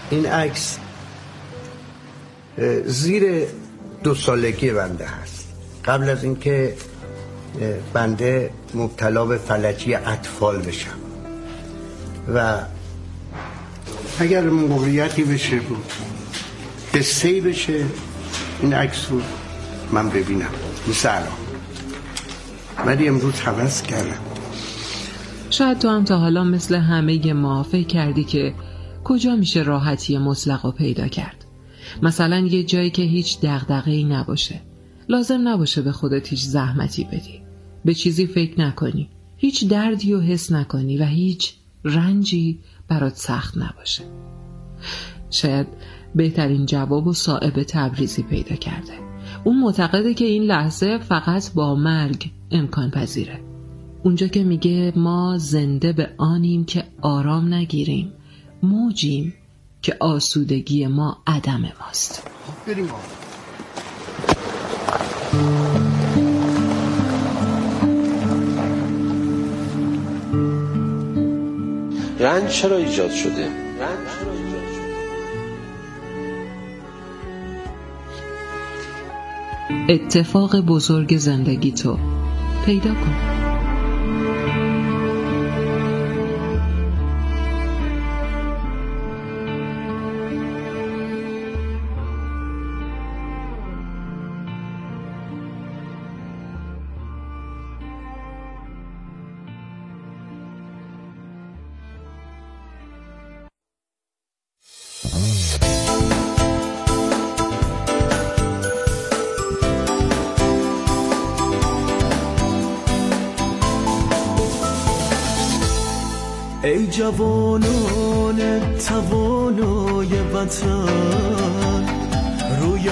این عکس زیر 2 سالگی بنده هست، قبل از اینکه بنده مبتلا به فلجی اطفال بشم و اگر موقعیتی بشه بود قصه‌ای بشه این عکس رو من ببینم مثل الان، ولی امروز حوض کردم. شاید تو هم تا حالا مثل همه ما فکر کردی که کجا میشه راحتی مطلق رو پیدا کرد. مثلا یه جایی که هیچ دغدغه‌ای نباشه، لازم نباشه به خودت هیچ زحمتی بدی، به چیزی فکر نکنی، هیچ دردی رو حس نکنی و هیچ رنجی برات سخت نباشه. شاید بهترین جواب و صائب تبریزی پیدا کرده. اون معتقده که این لحظه فقط با مرگ امکان پذیره. اونجا که میگه ما زنده به آنیم که آرام نگیریم، موجیم که آسودگی ما عدم ماست. بریم رنج چرا ایجاد شده؟ اتفاق بزرگ زندگی تو پیدا کن. ای جوانان توانای وطن، روی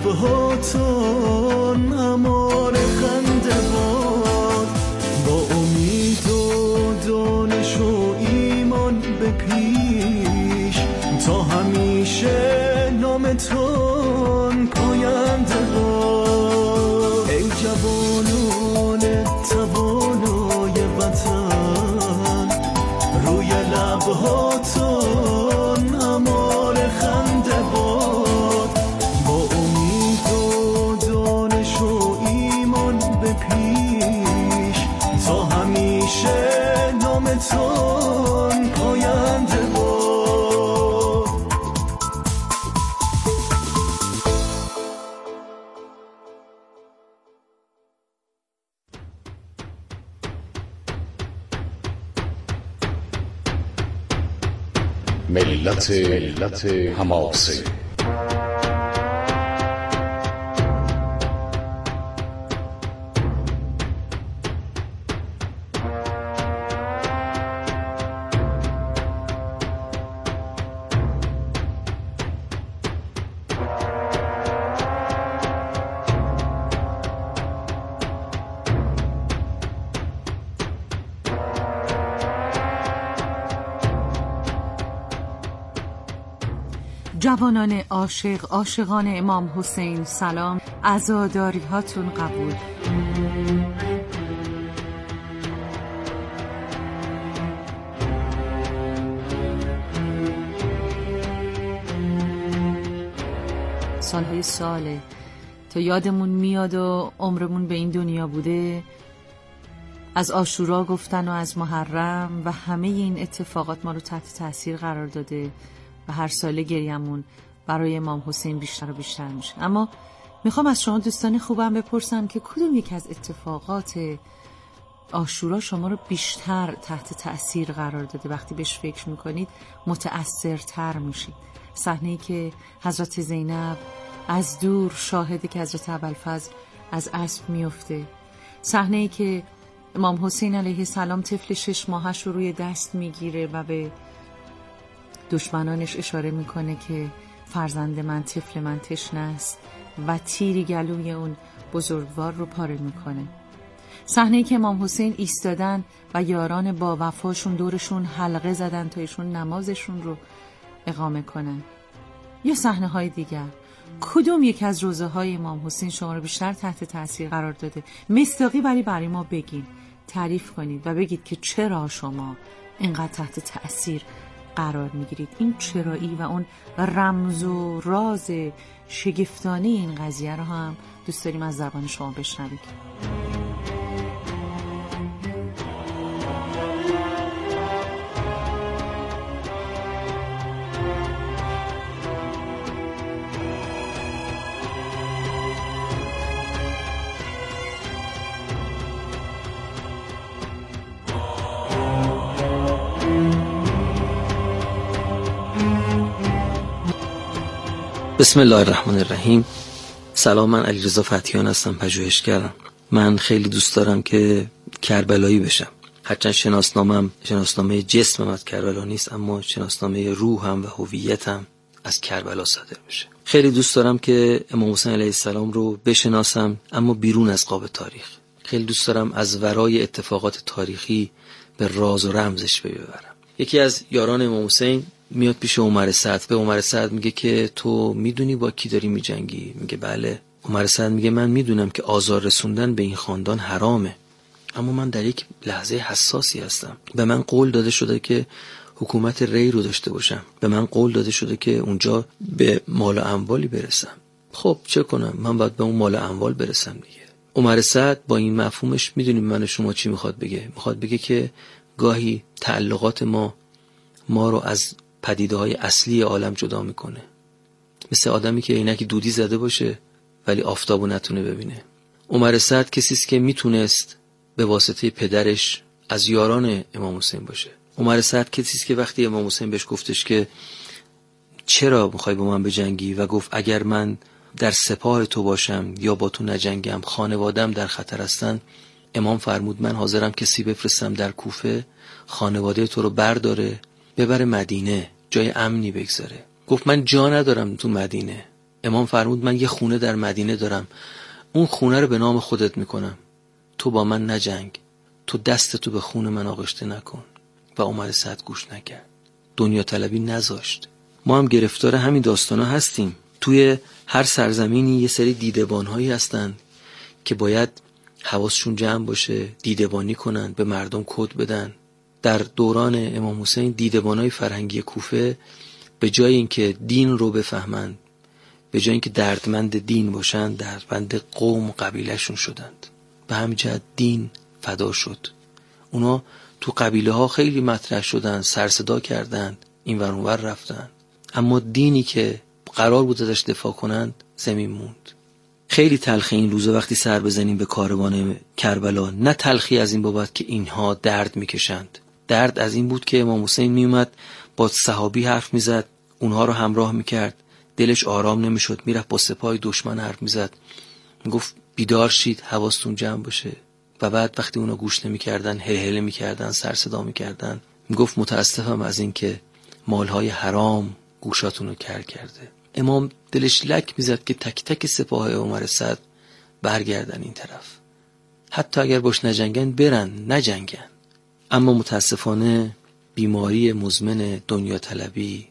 لبهاتون امار خنده باد، با امید و دانش و ایمان به پیش، تا همیشه نامتون پاینده باد. ای جوانان توانای وطن، روی لبهاتون امار خنده باد، با امید و دانش و ایمان به پیش، تا همیشه نامتون پاینده باد. ملت حماسه. جوانان عاشق، عاشقان امام حسین سلام، عزاداری هاتون قبول. سالهای ساله تا یادمون میاد و عمرمون به این دنیا بوده، از عاشورا گفتن و از محرم و همه این اتفاقات ما رو تحت تاثیر قرار داده و هر ساله گریمون برای امام حسین بیشتر و بیشتر میشه. اما میخوام از شما دوستان خوبم بپرسم که کدوم یک از اتفاقات عاشورا شما رو بیشتر تحت تأثیر قرار داده؟ وقتی بهش فکر میکنید متأثرتر میشید. صحنه‌ای که حضرت زینب از دور شاهده که حضرت ابوالفضل از اسب میفته، صحنه‌ای که امام حسین علیه السلام طفل 6 ماهش رو روی دست میگیره و به دشمنانش اشاره میکنه که فرزند من، طفل من تشنه است و تیری گلوی اون بزرگوار رو پاره میکنه. صحنه‌ای که امام حسین ایستادن و یاران با وفاشون دورشون حلقه زدن تا ایشون نمازشون رو اقامه کنن. یا صحنه های دیگر. کدوم یک از روزه های امام حسین شما رو بیشتر تحت تاثیر قرار داده؟ مصداقی برای ما بگین، تعریف کنید و بگید که چرا شما اینقدر تحت تأثیر قرار میگیرید. این چرایی و اون رمز و راز شگفتانه این قضیه رو هم دوست داریم از زبان شما بشنوید. بسم الله الرحمن الرحیم. سلام، من علیرضا فتحیان هستم، پژوهشگرم. من خیلی دوست دارم که کربلایی بشم. هرچند شناسنامه جسمم از کربلا نیست، اما شناسنامه روحم و هویتم از کربلا صادر بشه. خیلی دوست دارم که امام حسین علیه السلام رو بشناسم، اما بیرون از قاب تاریخ. خیلی دوست دارم از ورای اتفاقات تاریخی به راز و رمزش ببرم. یکی از یاران امام حسین میاد پیش عمر سعد، به عمر سعد میگه که تو میدونی با کی داری میجنگی؟ میگه بله. عمر سعد میگه من میدونم که آزار رسوندن به این خاندان حرامه، اما من در یک لحظه حساسی هستم. به من قول داده شده که حکومت ری رو داشته باشم، به من قول داده شده که اونجا به مال و اموالی برسم. خب چه کنم؟ من باید به اون مال و اموال برسم دیگه. عمر سعد با این مفهومش میدونیم من و شما چی میخواد بگه. میخواد بگه که گاهی تعلقات ما رو از پدیده‌های اصلی عالم جدا میکنه. مثل آدمی که عینک دودی زده باشه ولی آفتابو نتونه ببینه. عمر سعد کسی است که میتونست به واسطه پدرش از یاران امام حسین باشه. عمر سعد کسی است که وقتی امام حسین بهش گفتش که چرا میخوای با من بجنگی و گفت اگر من در سپاه تو باشم یا با تو نجنگم خانوادم در خطر هستن، امام فرمود من حاضرم کسی بفرستم در کوفه خانواده تو رو برداره ببره مدینه، جای امنی بگذاره. گفت من جا ندارم تو مدینه. امام فرمود من یه خونه در مدینه دارم، اون خونه رو به نام خودت میکنم، تو با من نجنگ، تو دستتو به خون من آغشته نکن. و عمر سعد گوش نکرد، دنیا طلبی نذاشت. ما هم گرفتار همین داستانا هستیم. توی هر سرزمینی یه سری دیدبان‌هایی هستن که باید حواسشون جمع باشه، دیدبانی کنن، به مردم کد بدن. در دوران امام حسین دیدبانای فرهنگی کوفه به جای اینکه دین رو بفهمند، به جای اینکه دردمند دین باشن، دردمند قوم و قبیلهشون شدند. به همین جهت دین فدا شد. اونا تو قبیله ها خیلی مطرح شدن، سر صدا کردند، این ور اون ور رفتن، اما دینی که قرار بود ازش دفاع کنند زمین موند. خیلی تلخی این روزا وقتی سر بزنیم به کاروان کربلا، نه تلخی از این بابت که اینها درد میکشند. درد از این بود که امام حسین میومد با صحابی حرف میزد، اونها رو همراه میکرد، دلش آرام نمیشد، میرفت با سپاه دشمن حرف میزد، میگفت بیدار شید، حواستون جمع باشه. و بعد وقتی اونا گوش نمیکردن، هلهله میکردن، سر صدا میکردن، میگفت متاسفم از این که مالهای حرام گوشاتون رو کر کرده. امام دلش لک میزد که تک تک سپاه عمر سعد برگردن این طرف، حتی اگر باش نجنگن برن نجنگن. اما متاسفانه بیماری مزمن دنیا طلبی،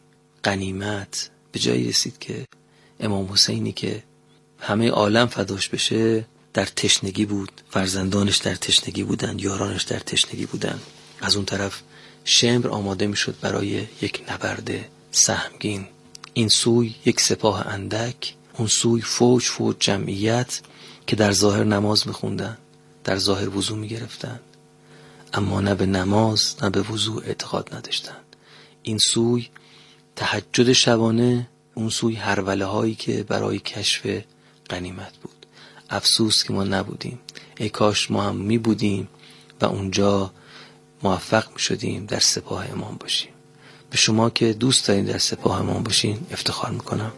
غنیمت به جایی رسید که امام حسینی که همه عالم فداش بشه در تشنگی بود، فرزندانش در تشنگی بودن، یارانش در تشنگی بودن. از اون طرف شمر آماده میشد برای یک نبرد سهمگین. این سوی یک سپاه اندک، اون سوی فوج جمعیت که در ظاهر نماز میخوندن، در ظاهر وضو میگرفتن، اما نه به نماز نه به وضو اعتقاد نداشتن. این سوی تهجد شبانه، اون سوی هروله هایی که برای کشف غنیمت بود. افسوس که ما نبودیم. ای کاش ما هم می بودیم و اونجا موفق می شدیم در سپاه امام باشیم. به شما که دوست دارین در سپاه امام باشین افتخار می کنم.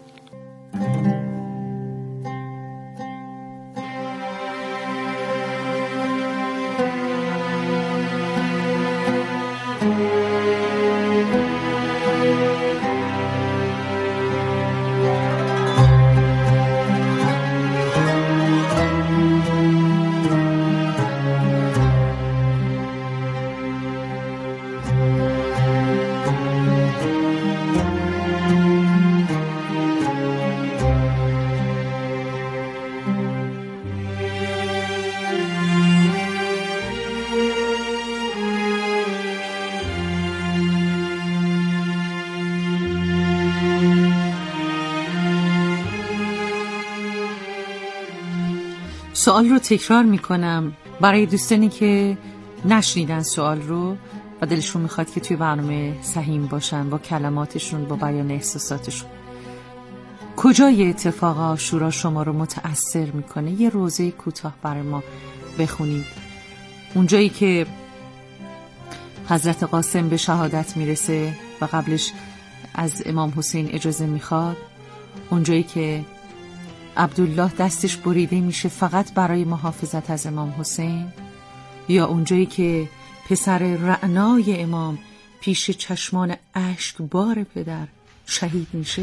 سوال رو تکرار میکنم برای دوستانی که نشنیدن سوال رو و دلشون میخواد که توی برنامه سهیم باشن با کلماتشون، با بیان احساساتشون. کجای اتفاق عاشورا شما رو متأثر میکنه؟ یه روزه کوتاه برای ما بخونید. اونجایی که حضرت قاسم به شهادت میرسه و قبلش از امام حسین اجازه میخواد، اونجایی که عبدالله دستش بریده میشه فقط برای محافظت از امام حسین، یا اونجایی که پسر رعنای امام پیش چشمان اشکبار پدر شهید میشه.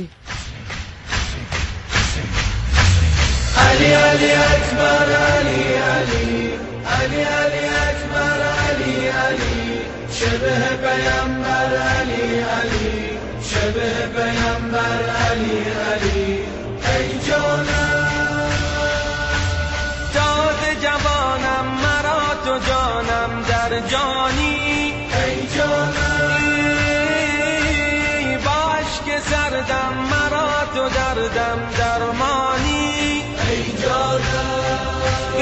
علی علی اکبر علی علی علی علی اکبر علی علی شبه پیامبر علی علی شبه پیامبر علی علی ای جانم داد جوانم مرا تو جانم در جانی ای جانم با اشک سردم مرا تو دردم درمانی ای جانم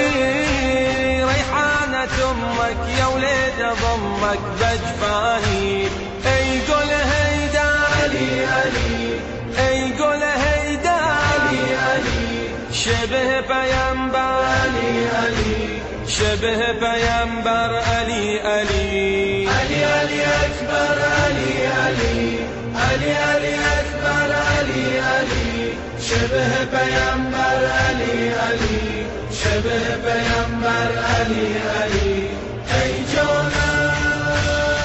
ریحانة امك يا ولد ضمك بجفاني ای گل هیدر علی علی ای گل هیدر علی علی شبه پیامبر علی علی شبه پیامبر علی علی علی علی اکبر علی علی علی علی اکبر علی علی شبه پیامبر علی علی شبه پیامبر علی علی ای جانم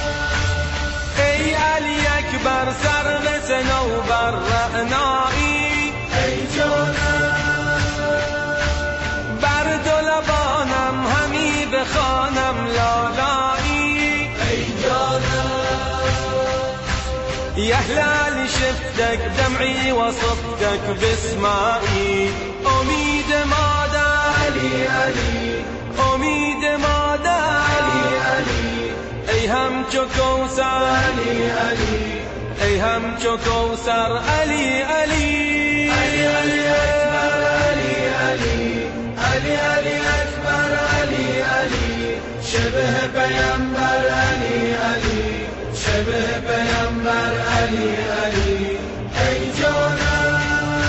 ای علی اکبر سر صنوبر رعنایی ای جانم بر دو لبانم همی بخوانم لالایی ای جانم يا هلال شفتك دمعي وصفتك باسمائي أميد مادر علي علي أميد مادر علي علي أي هم چو کوثر علي علي أي هم چو کوثر علي علي علي علي أكبر علي علي علي علي أكبر علي علي شبه پیامبر علي علي شبه پیامبر علی علی ای جانم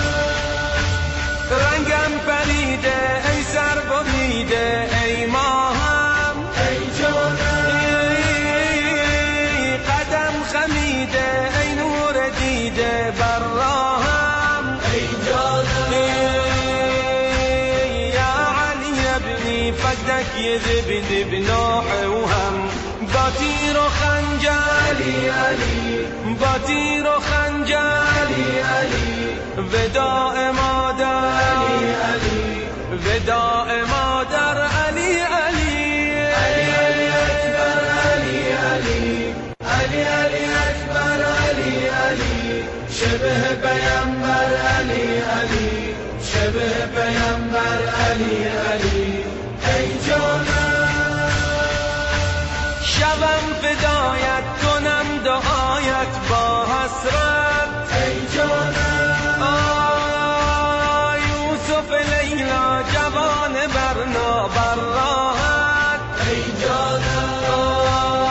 رنگم پریده ای سر بریده ای ماهم ای جانم قدم خمیده ای نور دیده بر راهم ای جانم یا علی ابنی فقدک یذبن بنوح وهم با تیر و خنجر علی علی با تیر و خنجر علی علی وداع مادر علی علی وداع مادر علی علی علی علی اکبر علی علی علی علی اکبر علی علی شبه پیامبر علی علی شبه پیامبر علی علی ای جانم شبم فدایت کنم دعایت با حسرت ای جانم یوسف لیلا جوان برنا بر راحت ای جانم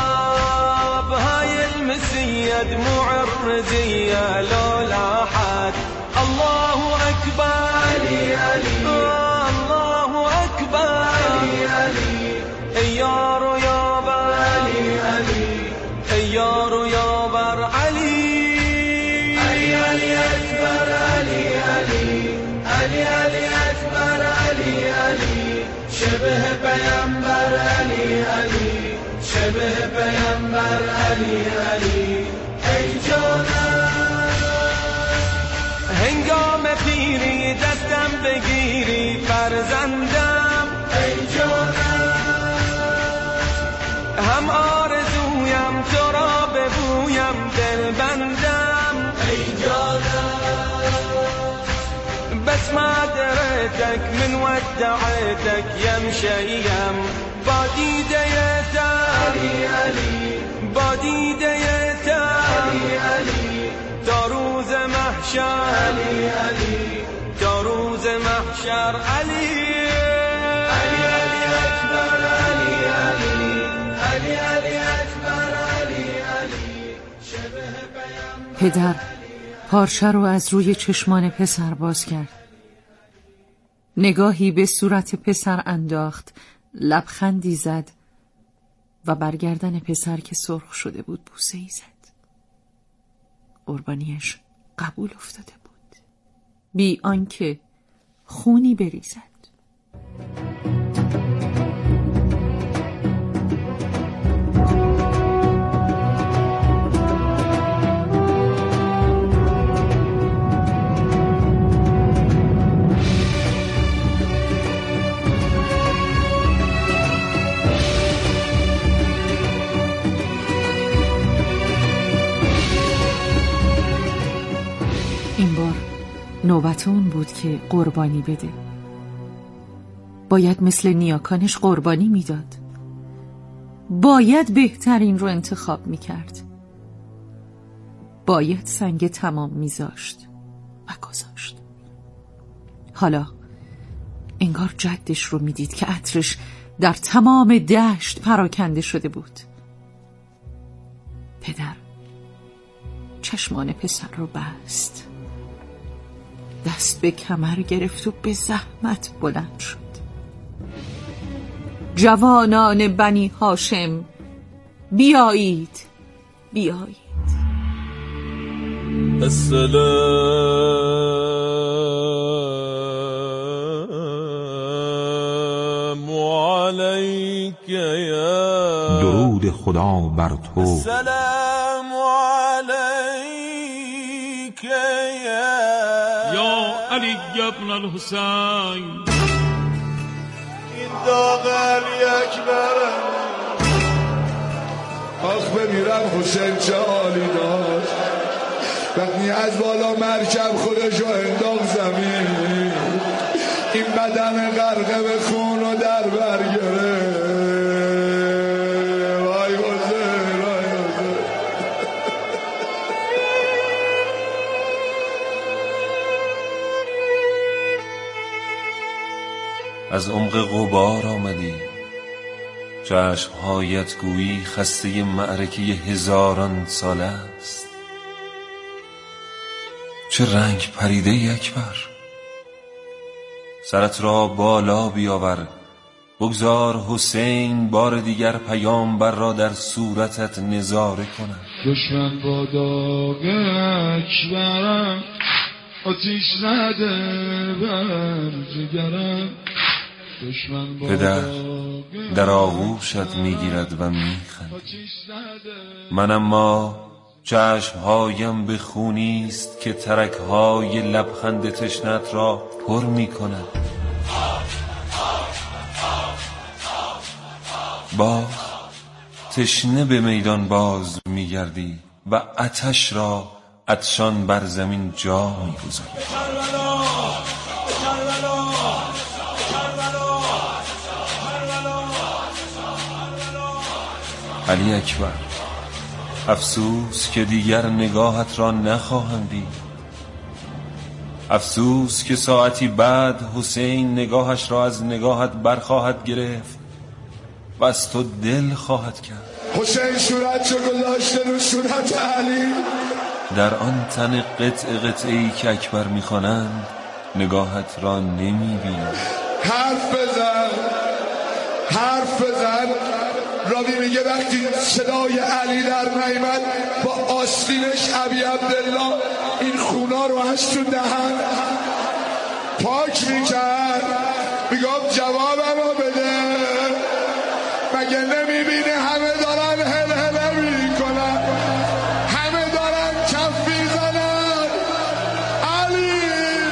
بهای المسید معرضیه لولاحت الله اکبر علی علی الله اکبر علی علی ای یار و یابر علی علی ای یار و یابر علی علی علی اکبر علی علی علی علی اکبر علی علی شبه پیامبر علی علی شبه پیامبر علی علی ای جانم هنگام پیری دستم بگیری فرزندم ای جانم هم آرزویم تو را ببویم دل بندم ای جانم بس ما دريتك من ودعيتك يمشيم بديديت علي علي بديديت علي علي دروز محشر علي علي دروز محشر علي پدر پارچه رو از روی چشمان پسر باز کرد. نگاهی به صورت پسر انداخت، لبخندی زد و بر گردن پسر که سرخ شده بود بوسه‌ای زد. قربانیش قبول افتاده بود، بی آنکه خونی بریزد. این بار نوبت اون بود که قربانی بده. باید مثل نیاکانش قربانی میداد. باید بهترین رو انتخاب میکرد. باید سنگ تمام میذاشت و گذاشت. حالا انگار جدش رو میدید که عطرش در تمام دشت پراکنده شده بود. پدر چشمان پسر رو بست، دست به کمر گرفت و به زحمت بلند شد. جوانان بنی هاشم، بیایید بیایید. السلام علیک یا درود خدا بر تو. السلام علیک یا علی ابن الحسین. این داغ علی اکبرم. آخ بمیرم حسین چه حالی داشت وقتی از بالا مرکب خودشو انداخت زمین. این بدن غرقه به خون و در بر گرفت. وای حسین وای حسین. از عمق غبار آمدی، چشمهایت گویی خسته معرکه هزاران ساله است. چه رنگ پریده ای اکبر. سرت را بالا بیاور، بگذار حسین بار دیگر پیامبر را در صورتت نظاره کند. دشمن با داغ اکبرم، آتیش زده بر جگرم. پدر در آغوشت میگیرد و میخند. من اما چشمهایم به خونی است که ترکهای لبخند تشنت را پر میکند. باز تشنه به میدان باز میگردی و آتش را عطشان بر زمین جا میگذاری. علی اکبر، افسوس که دیگر نگاهت را نخواهم دید. افسوس که ساعتی بعد حسین نگاهش را از نگاهت برخواهد گرفت و از تو دل خواهد کرد. حسین صورت چو گذاشته رو صورت علی. در آن تن قطع قطعی که اکبر می‌خوانند نگاهت را نمی‌بینم. حرف بزن حرف بزن. راوی میگه وقتی صدای علی در نیامد با آستینش ابی عبدالله این خونا رو از تو دهن پاک میکرد. میگم جوابم رو بده، مگه نمیبینه همه دارن هل میکنن، همه دارن کف میزنن. علی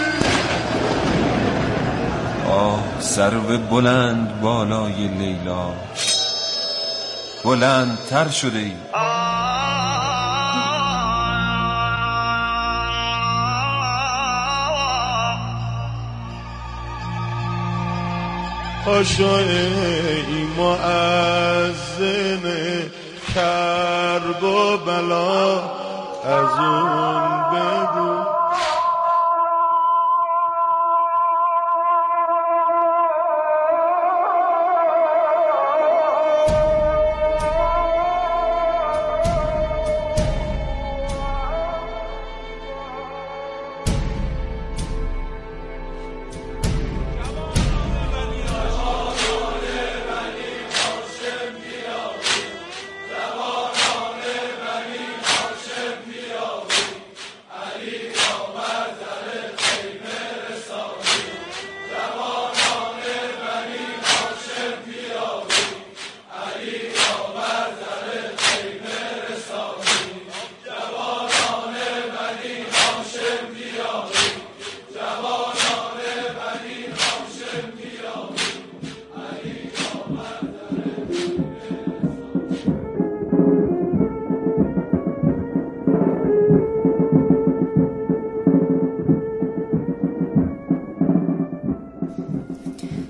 سرو بلند بالای لیلا، بلندتر شده ای. پاشا ای مؤذن کرب و بلا از اون بگو.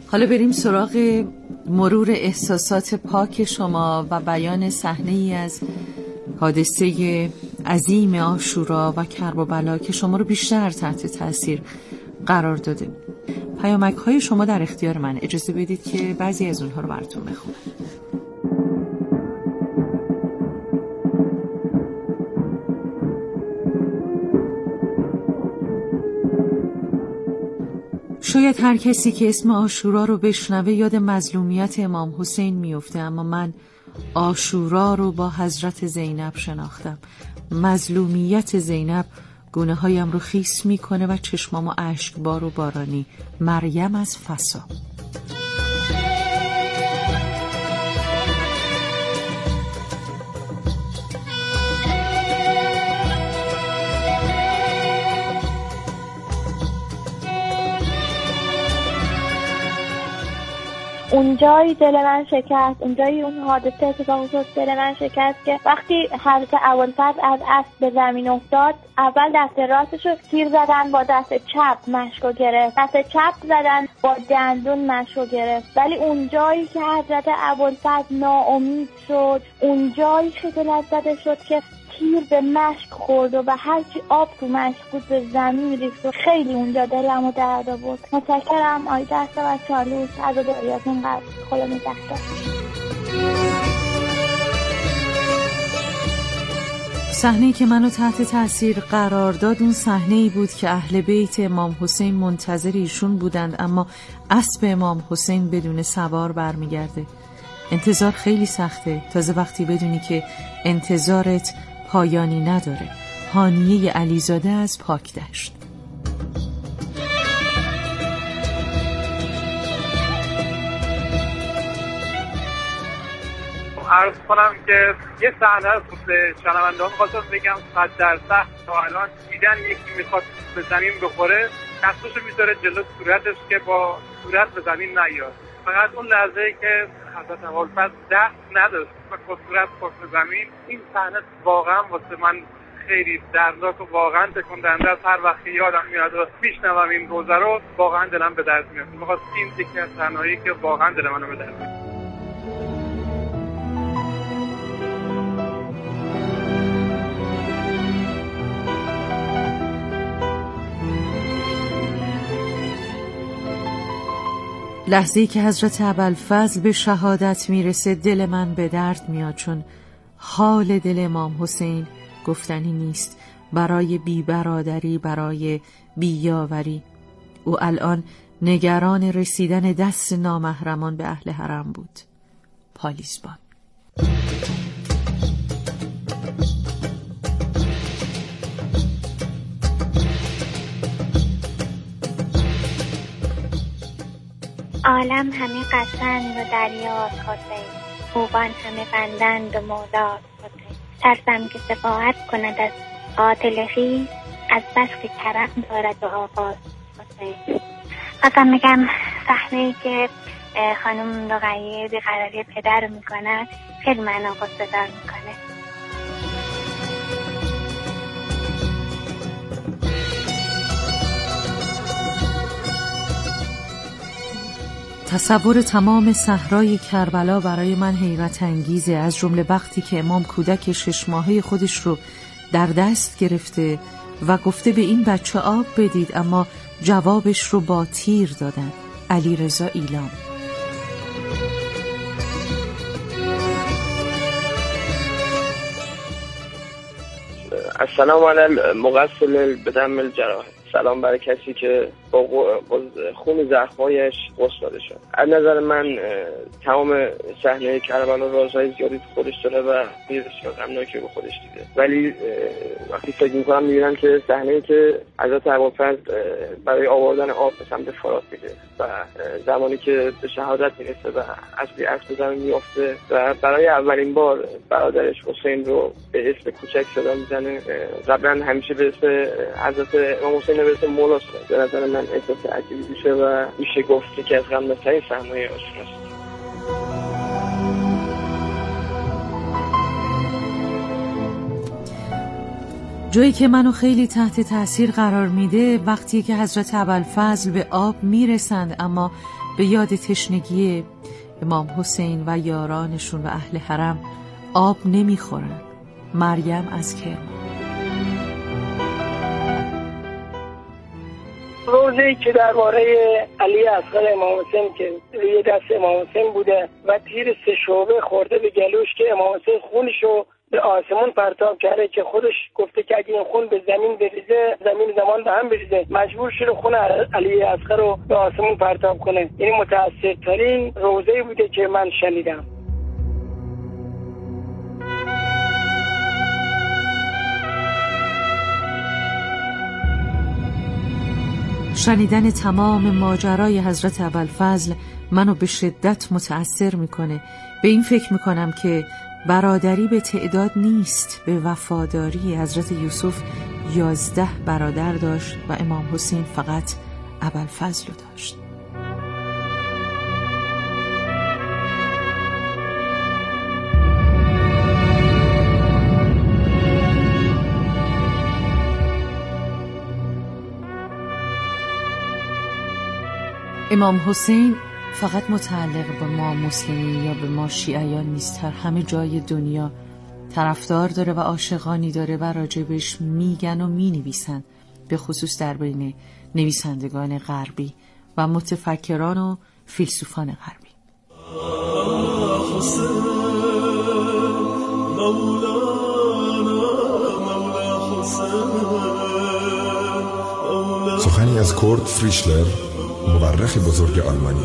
حالا بریم سراغ مرور احساسات پاک شما و بیان صحنه‌ای از حادثه عظیم عاشورا و کرب و بلا که شما رو بیشتر تحت تاثیر قرار داده. پیامک‌های شما در اختیار من، اجازه بدید که بعضی از اونها رو براتون بخونم. شاید هر کسی که اسم عاشورا رو بشنوه یاد مظلومیت امام حسین میفته، اما من عاشورا رو با حضرت زینب شناختم. مظلومیت زینب گونه هایم رو خیس میکنه و چشمامو اشکبار و بارانی. مریم از فسا. اونجایی دل من شکست، اونجایی اون حادثه اتفاق افتاد دل من شکست که وقتی حضرت ابوالفضل از اسب به زمین افتاد، اول دست راستش رو تیر زدن، با دست چپ مشکو گرفت، دست چپ زدن با دندون مشکو گرفت. ولی اونجایی که حضرت ابوالفضل ناامید شد، اونجایی خجالت زده شد که تیر به مشک خورد و به هرچی آب تو مشک بود به زمین ریخت و خیلی اونجا دلمو درد آورد. متشکرم آقای دستا و چالوس، عزاداریاتون قبل. خدا نگهدار. صحنه‌ای که منو تحت تاثیر قرار داد اون صحنه‌ای بود که اهل بیت امام حسین منتظر ایشون بودند، اما اسب امام حسین بدون سوار برمیگرده. انتظار خیلی سخته، تازه وقتی بدونی که انتظارت پایانی نداره. هانیه علیزاده از پاکدشت. عرض کنم که یه صحنه رو به شنونده‌ها می‌خواستم بگم 100% تا الان دیدن یکی میخواد به زمین بخوره، دستاشو میذاره جلو صورتش که با صورت به زمین نیاد. فقط اون لحظه‌ای که حضرت ابوالفضل دست نداشت و با صورت خورد به زمین، این صحنه واقعا واسه من خیلی دردناک و واقعا تکون دهنده است. هر وقت یادم میاد و میشنوم این روزه رو واقعا دلم به درد میاد. می‌خواستم این یکی از صحنه‌هایی که واقعا دل منو به درد میاد. لحظه‌ای که حضرت ابوالفضل به شهادت میرسه دل من به درد میاد، چون حال دل امام حسین گفتنی نیست. برای بی برادری، برای بی یاوری، او الان نگران رسیدن دست نامحرمان به اهل حرم بود. پالیزبان. عالم همه قطرند و دریاست حسین، خوبان همه بندند و مولاست حسین. ترسم که شفاعت کند از قاتل خویش، از بس که کرم دارد و آغاز حسین. بازم میگم صحنه‌ای که خانم رقیه بیقراری پدر رو میکنه خیلی منو غصه‌دار میکنه. تصور تمام صحرای کربلا برای من حیرت انگیزه، از جمله وقتی که امام کودک 6 ماهه خودش رو در دست گرفته و گفته به این بچه آب بدید، اما جوابش رو با تیر دادن. علیرضا ایلام. السلام علی المغسل بدم الجراح. سلام برای کسی که با خون زخمایش غسل داده شد. از نظر من تمام صحنه کربلا رازهای زیادی خودش داره و بسیار غمناکی به خودش دیده، ولی وقتی فکر میکنم میبینم که صحنه‌ای که حضرت ابوالفضل برای آوردن آب به سمت فرات میده و زمانی که به شهادت میرسه و اسب زمین میافته و برای اولین بار برادرش حسین رو به اسم کوچک صدا میزنه. قبلا همیشه به اسم حضرت امام حسین به اسم مولا شده. به نظر من احساس عجیبی میشه و میشه گفت که از غمناک‌ترین صحنه‌های عاشوراست. جایی که منو خیلی تحت تاثیر قرار میده وقتی که حضرت ابوالفضل به آب میرسند، اما به یاد تشنگی امام حسین و یارانشون و اهل حرم آب نمیخورن. مریم از کرمان. روزی که درباره علی اصغر امام حسین که روی دست امام حسین بوده و تیر 3 شعبه خورده به گلوش که امام حسین خونشو به آسمون پرتاب کرده که خودش گفته که اگه این خون به زمین بریزه زمین زمان به هم بریزه، مجبور شده خون علی اصغر رو به آسمون پرتاب کنه. این متأثرترین روزی بوده که من شنیدم. شنیدن تمام ماجرای حضرت ابوالفضل منو به شدت متأثر میکنه. به این فکر میکنم که برادری به تعداد نیست. به وفاداری حضرت یوسف 11 برادر داشت و امام حسین فقط ابوالفضل رو داشت. امام حسین فقط متعلق به ما مسلمین یا به ما شیعیان نیست، در همه جای دنیا طرفدار داره و عاشقانی داره و راجبش میگن و مینویسن، به خصوص در بین نویسندگان غربی و متفکران و فیلسوفان غربی. سخنی از کورت فریشلر، مورخ بزرگ آلمانی.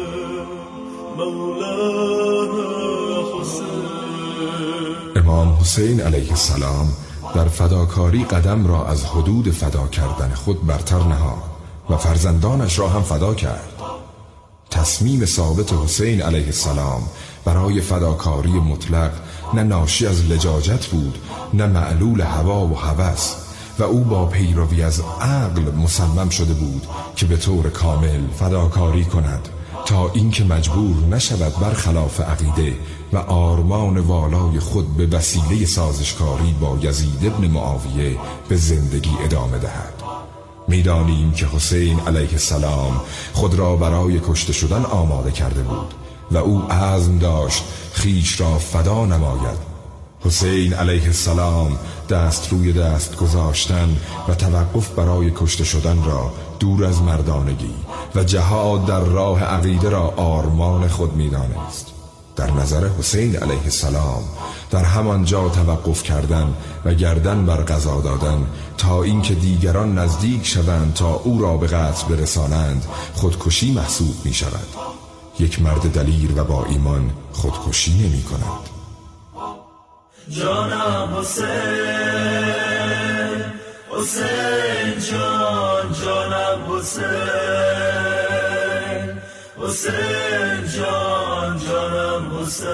امام حسین علیه السلام در فداکاری قدم را از حدود فدا کردن خود برتر نهاد و فرزندانش را هم فدا کرد. تصمیم ثابت حسین علیه السلام برای فداکاری مطلق نه ناشی از لجاجت بود نه معلول هوا و هوس، و او با پیروی از عقل مصمم شده بود که به طور کامل فداکاری کند تا اینکه مجبور نشود برخلاف عقیده و آرمان والای خود به وسیله سازشکاری با یزید ابن معاویه به زندگی ادامه دهد. می‌دانیم که حسین علیه السلام خود را برای کشته شدن آماده کرده بود و او عزم داشت خیش را فدا نماید. حسین علیه السلام دست روی دست گذاشتن و توقف برای کشته شدن را دور از مردانگی و جهاد در راه عقیده را آرمان خود می‌دانست. در نظر حسین علیه السلام در همان جا توقف کردن و گردن بر قضا دادن تا اینکه دیگران نزدیک شوند تا او را به قتل برسانند خودکشی محسوب می شود. یک مرد دلیر و با ایمان خودکشی نمی کند. جانم حسین، حسین جان، جانم حسین، حسین جان، جانم حسین،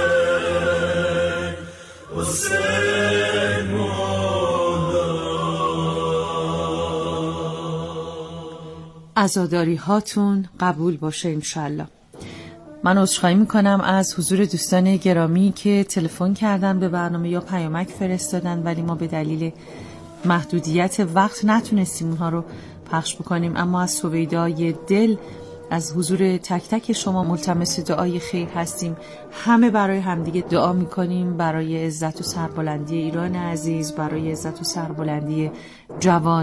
حسین مولا. عزاداری هاتون قبول باشه انشالله. من عذرخواهی میکنم از حضور دوستان گرامی که تلفن کردن به برنامه یا پیامک فرستادن، ولی ما به دلیل محدودیت وقت نتونستیم اونها رو پخش بکنیم. اما از سویدای دل از حضور تک تک شما ملتمس دعای خیر هستیم. همه برای همدیگه دعا میکنیم، برای عزت و سربلندی ایران عزیز، برای عزت و سربلندی جوان